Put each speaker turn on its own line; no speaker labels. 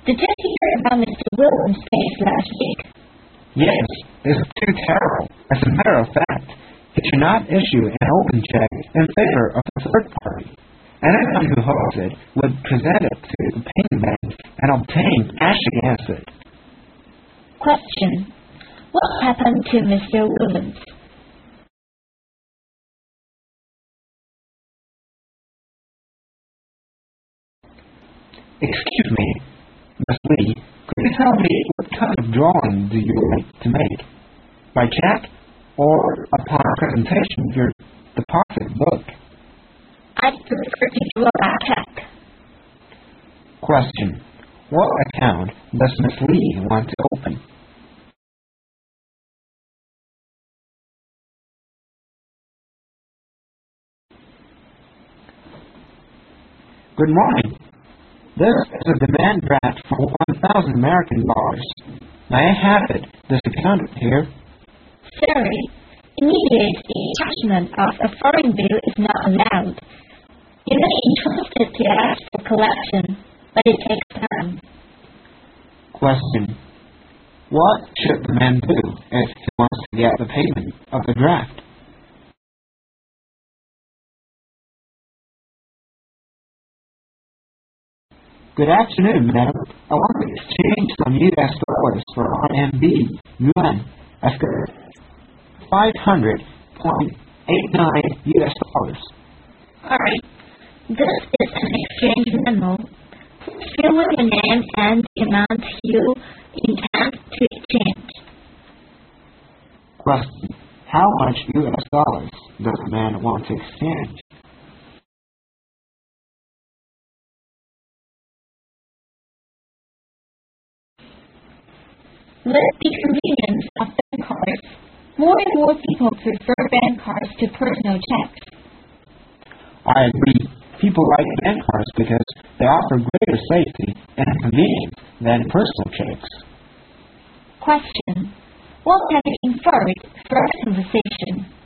Did you hear about Mr. Williams' case last week?
Yes, it's too terrible. As a matter of fact, he should not issue an open check in favor of a third party. Anyone who holds it would present it to the payment bank and obtain cash against it.
Question. What happened to Mr. Williams?
Excuse me, Miss Lee, could you tell me what kind of drawing do you like to make? By check or upon presentation of your deposit book?
I prefer to draw a check.
Question. What account does Miss Lee want to open? Good morning. This is a demand draft for 1,000 American dollars. May I have it? This account here.
Sorry, immediate encashment of a foreign bill is not allowed. You may be entrusted to ask for collection, but it takes time.
Question. What should the man do if he wants to get the payment of the draft? Good afternoon, madam. I want to exchange some U.S. dollars for RMB, yuan. I've got 500.89 U.S. dollars.
All right. This is an exchange memo. Please fill in your name and the amount you intend to exchange.
Question. How much U.S. dollars does the man want to exchange?
With the convenience of bank cards, more and more people prefer bank cards to personal checks.
I agree. People like bank cards because they offer greater safety and convenience than personal checks.
Question. What have you inferred from our conversation?